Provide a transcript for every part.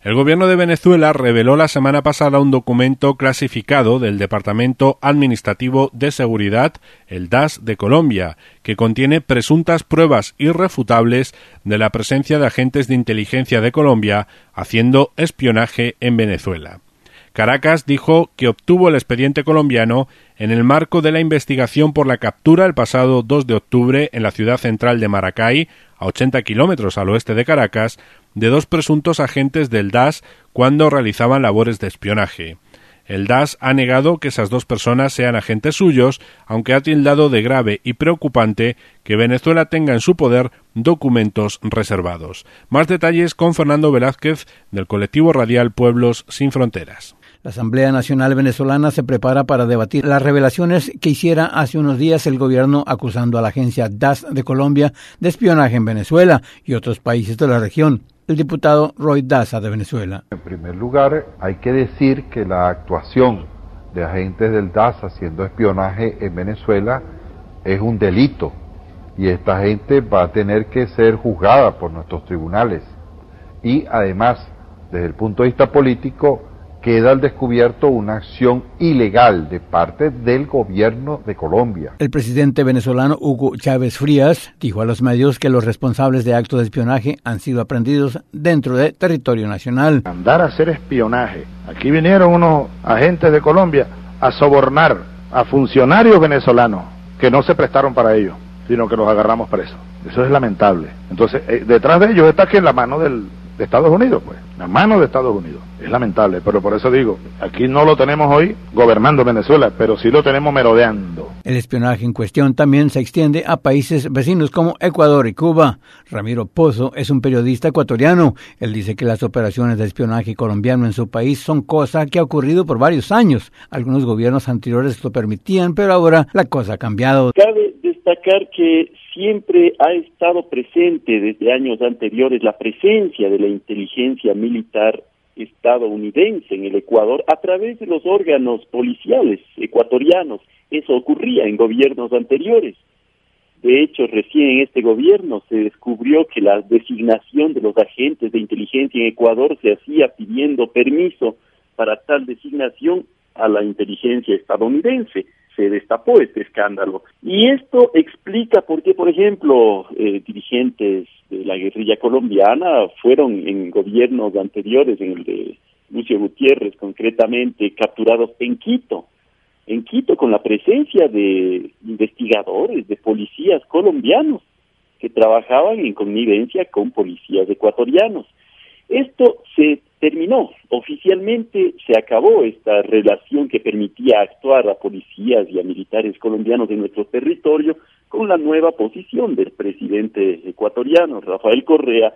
El gobierno de Venezuela reveló la semana pasada un documento clasificado del Departamento Administrativo de Seguridad, el DAS de Colombia, que contiene presuntas pruebas irrefutables de la presencia de agentes de inteligencia de Colombia haciendo espionaje en Venezuela. Caracas dijo que obtuvo el expediente colombiano en el marco de la investigación por la captura el pasado 2 de octubre en la ciudad central de Maracay, a 80 kilómetros al oeste de Caracas, de 2 presuntos agentes del DAS cuando realizaban labores de espionaje. El DAS ha negado que esas 2 personas sean agentes suyos, aunque ha tildado de grave y preocupante que Venezuela tenga en su poder documentos reservados. Más detalles con Fernando Velázquez, del colectivo radial Pueblos Sin Fronteras. La Asamblea Nacional Venezolana se prepara para debatir las revelaciones que hiciera hace unos días el gobierno acusando a la agencia DAS de Colombia de espionaje en Venezuela y otros países de la región. El diputado Roy Daza de Venezuela. En primer lugar, hay que decir que la actuación de agentes del DAS haciendo espionaje en Venezuela es un delito y esta gente va a tener que ser juzgada por nuestros tribunales. Y además, desde el punto de vista político, queda al descubierto una acción ilegal de parte del gobierno de Colombia. El presidente venezolano Hugo Chávez Frías dijo a los medios que los responsables de actos de espionaje han sido aprendidos dentro de territorio nacional. Andar a hacer espionaje. Aquí vinieron unos agentes de Colombia a sobornar a funcionarios venezolanos que no se prestaron para ello, sino que los agarramos presos. Eso es lamentable. Entonces, detrás de ellos está que en la mano de Estados Unidos, pues, la mano de Estados Unidos. Es lamentable, pero por eso digo, aquí no lo tenemos hoy gobernando Venezuela, pero sí lo tenemos merodeando. El espionaje en cuestión también se extiende a países vecinos como Ecuador y Cuba. Ramiro Pozo es un periodista ecuatoriano. Él dice que las operaciones de espionaje colombiano en su país son cosa que ha ocurrido por varios años. Algunos gobiernos anteriores lo permitían, pero ahora la cosa ha cambiado. Cabe destacar que siempre ha estado presente desde años anteriores la presencia de la inteligencia militar estadounidense en el Ecuador a través de los órganos policiales ecuatorianos. Eso ocurría en gobiernos anteriores. De hecho, recién en este gobierno se descubrió que la designación de los agentes de inteligencia en Ecuador se hacía pidiendo permiso para tal designación a la inteligencia estadounidense. Se destapó este escándalo. Y esto explica por qué, por ejemplo, dirigentes de la guerrilla colombiana fueron en gobiernos anteriores, en el de Lucio Gutiérrez concretamente, capturados en Quito, con la presencia de investigadores, de policías colombianos que trabajaban en connivencia con policías ecuatorianos. Esto se terminó, oficialmente se acabó esta relación que permitía actuar a policías y a militares colombianos en nuestro territorio con la nueva posición del presidente ecuatoriano, Rafael Correa,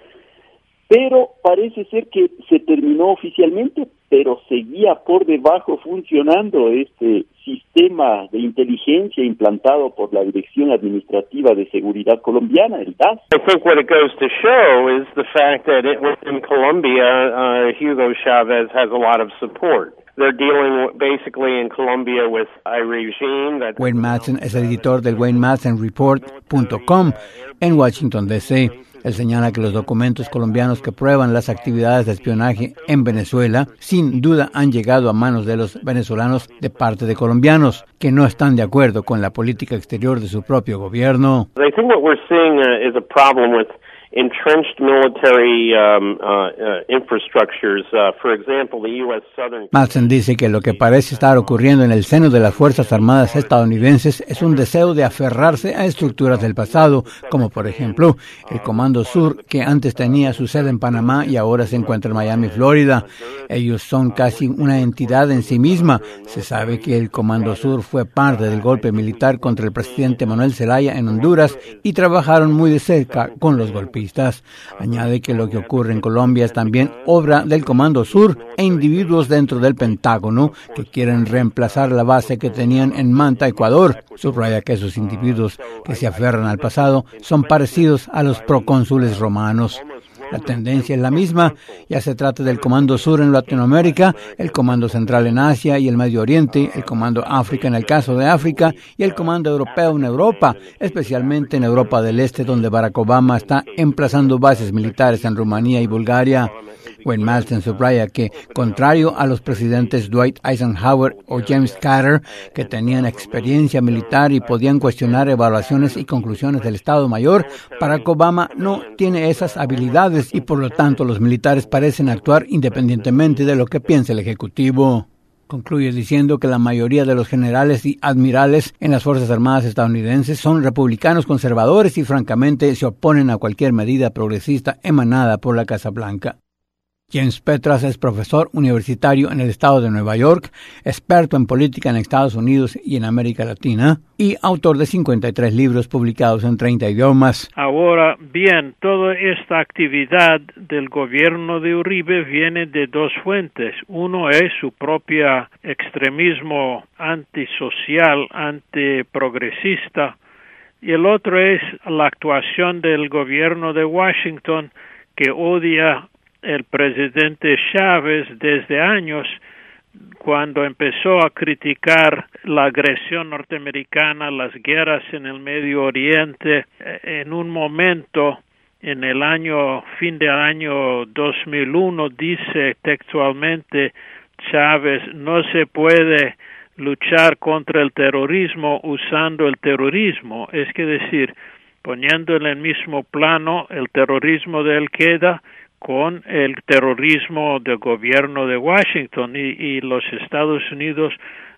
pero parece ser que se terminó oficialmente, pero seguía por debajo funcionando este sistema de inteligencia implantado por la Dirección Administrativa de Seguridad Colombiana, el DAS. I think what it goes to show is the fact that within Colombia, Hugo Chavez has a lot of support. They're dealing basically in Colombia with a regime that... Wayne Madsen es el editor del WayneMadsenReport.com en Washington, D.C. Él señala que los documentos colombianos que prueban las actividades de espionaje en Venezuela sin duda han llegado a manos de los venezolanos de parte de colombianos que no están de acuerdo con la política exterior de su propio gobierno. I think what we're seeing is a problem with entrenched military infrastructures. For example, the U.S. Southern... Madsen dice que lo que parece estar ocurriendo en el seno de las Fuerzas Armadas estadounidenses es un deseo de aferrarse a estructuras del pasado, como por ejemplo el Comando Sur, que antes tenía su sede en Panamá y ahora se encuentra en Miami, Florida. Ellos son casi una entidad en sí misma. Se sabe que el Comando Sur fue parte del golpe militar contra el presidente Manuel Zelaya en Honduras y trabajaron muy de cerca con los golpistas. Añade que lo que ocurre en Colombia es también obra del Comando Sur e individuos dentro del Pentágono que quieren reemplazar la base que tenían en Manta, Ecuador. Subraya que esos individuos que se aferran al pasado son parecidos a los procónsules romanos. La tendencia es la misma, ya se trata del Comando Sur en Latinoamérica, el Comando Central en Asia y el Medio Oriente, el Comando África en el caso de África y el Comando Europeo en Europa, especialmente en Europa del Este, donde Barack Obama está emplazando bases militares en Rumanía y Bulgaria. Wayne Malton subraya que, contrario a los presidentes Dwight Eisenhower o James Carter, que tenían experiencia militar y podían cuestionar evaluaciones y conclusiones del Estado Mayor, Barack Obama no tiene esas habilidades y por lo tanto los militares parecen actuar independientemente de lo que piense el Ejecutivo. Concluye diciendo que la mayoría de los generales y admirales en las Fuerzas Armadas estadounidenses son republicanos conservadores y francamente se oponen a cualquier medida progresista emanada por la Casa Blanca. James Petras es profesor universitario en el estado de Nueva York, experto en política en Estados Unidos y en América Latina, y autor de 53 libros publicados en 30 idiomas. Ahora bien, toda esta actividad del gobierno de Uribe viene de dos fuentes. Uno es su propio extremismo antisocial, antiprogresista, y el otro es la actuación del gobierno de Washington, que odia el presidente Chávez desde años, cuando empezó a criticar la agresión norteamericana, las guerras en el Medio Oriente. En un momento, en el fin del año 2001, dice textualmente Chávez: no se puede luchar contra el terrorismo usando el terrorismo, es decir, poniendo en el mismo plano el terrorismo de Al-Qaeda con el terrorismo del gobierno de Washington, y los Estados Unidos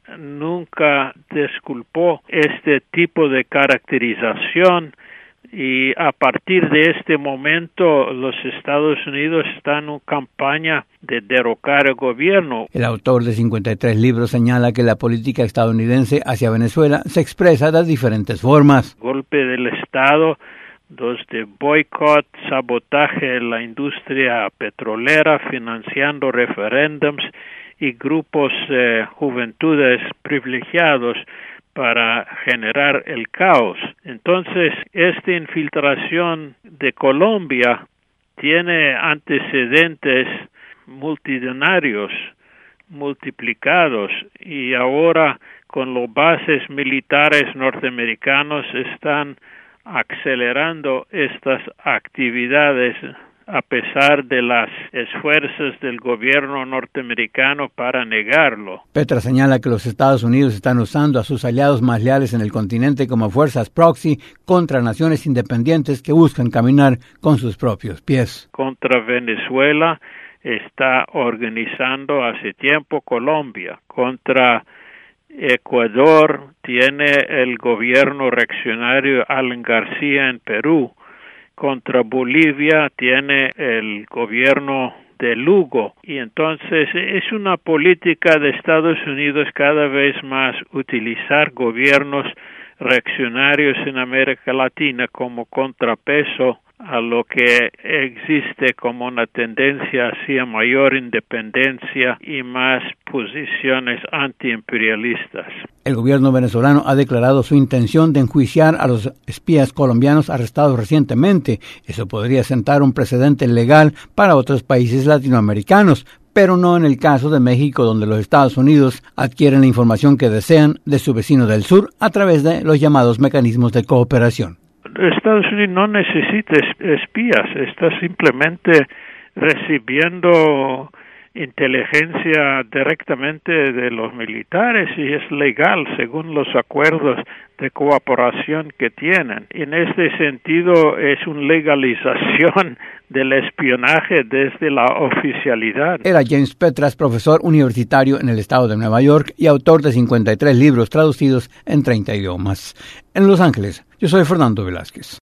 nunca disculpó este tipo de caracterización, y a partir de este momento los Estados Unidos están en una campaña de derrocar el gobierno. El autor de 53 libros señala que la política estadounidense hacia Venezuela se expresa de diferentes formas. Golpe del Estado, de boicot, sabotaje en la industria petrolera, financiando referéndums y grupos juventudes privilegiados para generar el caos. Entonces, esta infiltración de Colombia tiene antecedentes multitudinarios, multiplicados, y ahora con las bases militares norteamericanos están acelerando estas actividades a pesar de las esfuerzos del gobierno norteamericano para negarlo. Petra señala que los Estados Unidos están usando a sus aliados más leales en el continente como fuerzas proxy contra naciones independientes que buscan caminar con sus propios pies. Contra Venezuela está organizando hace tiempo Colombia. Contra Ecuador tiene el gobierno reaccionario Alan García en Perú. Contra Bolivia tiene el gobierno de Lugo. Y entonces es una política de Estados Unidos cada vez más utilizar gobiernos reaccionarios en América Latina como contrapeso a lo que existe como una tendencia hacia mayor independencia y más posiciones antiimperialistas. El gobierno venezolano ha declarado su intención de enjuiciar a los espías colombianos arrestados recientemente. Eso podría sentar un precedente legal para otros países latinoamericanos, pero no en el caso de México, donde los Estados Unidos adquieren la información que desean de su vecino del sur a través de los llamados mecanismos de cooperación. Estados Unidos no necesita espías, está simplemente recibiendo inteligencia directamente de los militares y es legal según los acuerdos de cooperación que tienen. En este sentido es una legalización del espionaje desde la oficialidad. Era James Petras, profesor universitario en el estado de Nueva York y autor de 53 libros traducidos en 30 idiomas. En Los Ángeles, yo soy Fernando Velázquez.